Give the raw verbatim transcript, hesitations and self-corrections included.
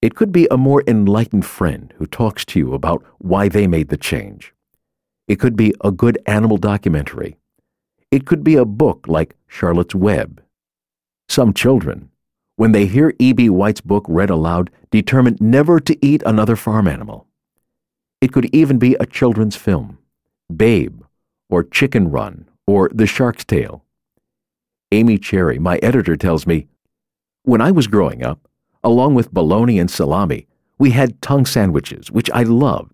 It could be a more enlightened friend who talks to you about why they made the change. It could be a good animal documentary. It could be a book like Charlotte's Web. Some children, when they hear E B. White's book read aloud, determine never to eat another farm animal. It could even be a children's film, Babe, or Chicken Run, or The Shark's Tale. Amy Cherry, my editor, tells me, "When I was growing up, along with bologna and salami, we had tongue sandwiches, which I loved.